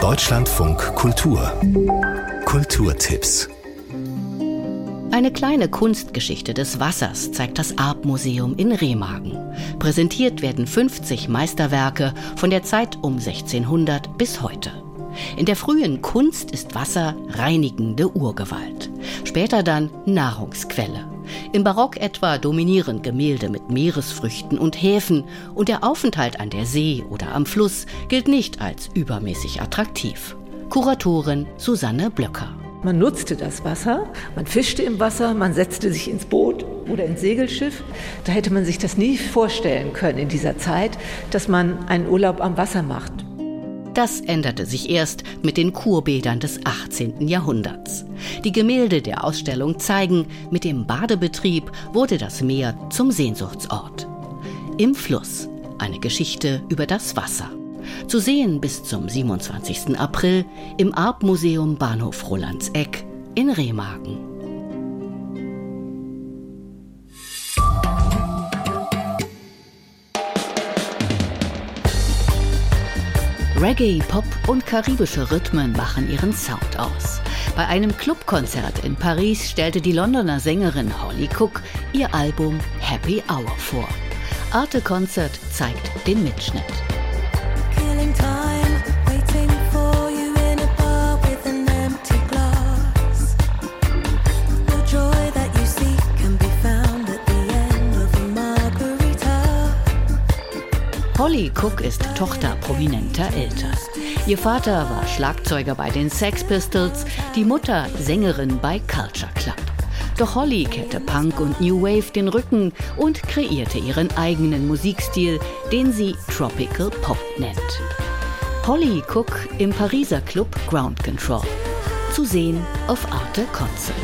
Deutschlandfunk Kultur. Kulturtipps. Eine kleine Kunstgeschichte des Wassers zeigt das Arp-Museum in Remagen. Präsentiert werden 50 Meisterwerke von der Zeit um 1600 bis heute. In der frühen Kunst ist Wasser reinigende Urgewalt, später dann Nahrungsquelle. Im Barock etwa dominieren Gemälde mit Meeresfrüchten und Häfen und der Aufenthalt an der See oder am Fluss gilt nicht als übermäßig attraktiv. Kuratorin Susanne Blöcker. Man nutzte das Wasser, man fischte im Wasser, man setzte sich ins Boot oder ins Segelschiff. Da hätte man sich das nie vorstellen können in dieser Zeit, dass man einen Urlaub am Wasser macht. Das änderte sich erst mit den Kurbädern des 18. Jahrhunderts. Die Gemälde der Ausstellung zeigen, mit dem Badebetrieb wurde das Meer zum Sehnsuchtsort. Im Fluss, eine Geschichte über das Wasser. Zu sehen bis zum 27. April im Arp-Museum Bahnhof Rolandseck in Remagen. Reggae, Pop und karibische Rhythmen machen ihren Sound aus. Bei einem Clubkonzert in Paris stellte die Londoner Sängerin Holly Cook ihr Album Happy Hour vor. Arte Concert zeigt den Mitschnitt. Holly Cook ist Tochter prominenter Eltern. Ihr Vater war Schlagzeuger bei den Sex Pistols, die Mutter Sängerin bei Culture Club. Doch Holly kehrte Punk und New Wave den Rücken und kreierte ihren eigenen Musikstil, den sie Tropical Pop nennt. Holly Cook im Pariser Club Ground Control. Zu sehen auf Arte Concert.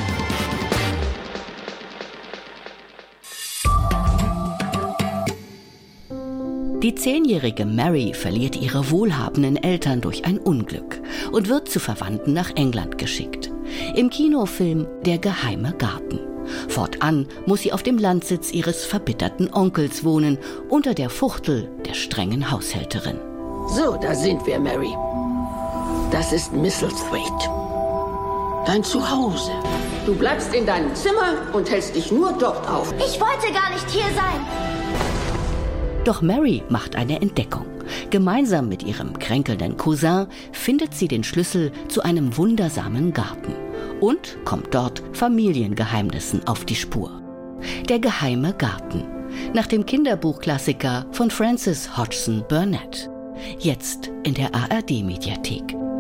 Die 10-jährige Mary verliert ihre wohlhabenden Eltern durch ein Unglück und wird zu Verwandten nach England geschickt. Im Kinofilm Der geheime Garten. Fortan muss sie auf dem Landsitz ihres verbitterten Onkels wohnen, unter der Fuchtel der strengen Haushälterin. So, da sind wir, Mary. Das ist Misselthwaite. Dein Zuhause. Du bleibst in deinem Zimmer und hältst dich nur dort auf. Ich wollte gar nicht hier sein. Doch Mary macht eine Entdeckung. Gemeinsam mit ihrem kränkelnden Cousin findet sie den Schlüssel zu einem wundersamen Garten und kommt dort Familiengeheimnissen auf die Spur. Der geheime Garten, nach dem Kinderbuchklassiker von Frances Hodgson Burnett. Jetzt in der ARD-Mediathek.